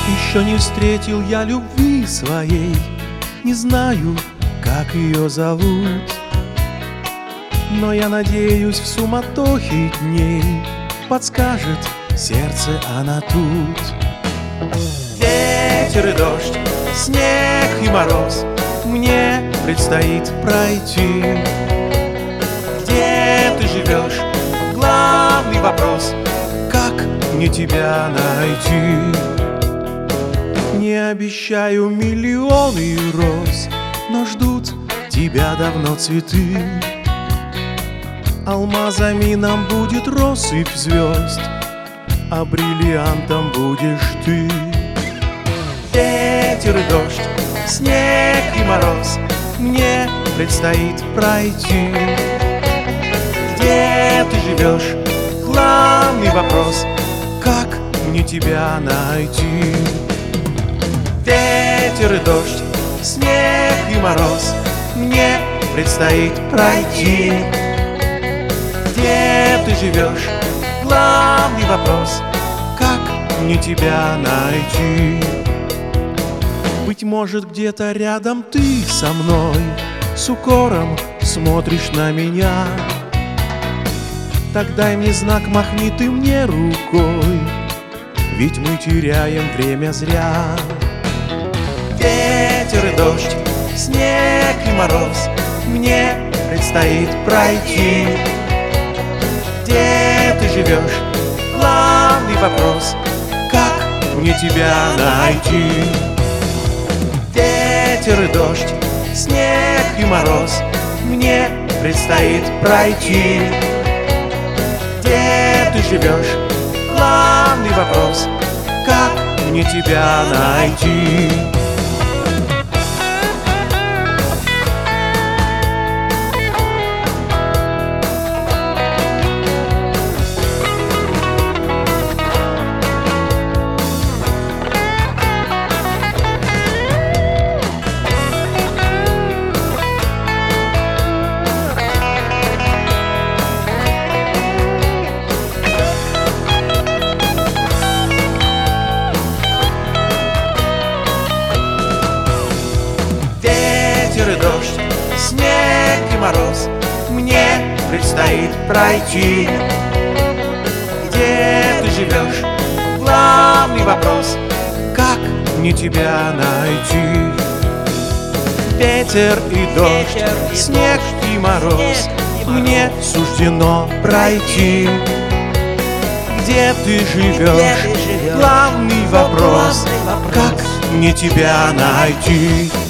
Еще не встретил я любви своей, не знаю, как ее зовут, но я надеюсь, в суматохе дней подскажет сердце она тут. Ветер и дождь, снег и мороз мне предстоит пройти. Где ты живешь? Главный вопрос, как мне тебя найти? Не обещаю миллионы роз, но ждут тебя давно цветы. Алмазами нам будет россыпь звезд, а бриллиантом будешь ты. Ветер и дождь, снег и мороз мне предстоит пройти. Где ты живешь? Главный вопрос, как мне тебя найти? Ветер и дождь, снег и мороз мне предстоит пройти. Где ты живешь? Главный вопрос, как мне тебя найти? Быть может, где-то рядом ты со мной, с укором смотришь на меня. Так дай мне знак, махни ты мне рукой, ведь мы теряем время зря. Ветер и дождь, снег и мороз мне предстоит пройти. Где ты живешь? Главный вопрос, как мне тебя найти? Ветер и дождь, снег и мороз мне предстоит пройти. Где ты живешь? Главный вопрос, как мне тебя найти? Ветер и дождь, снег и мороз мне предстоит пройти. Где ты живешь? Главный вопрос, как мне тебя найти? Ветер и дождь, снег и мороз мне суждено пройти. Где ты живешь? Главный вопрос, как мне тебя найти?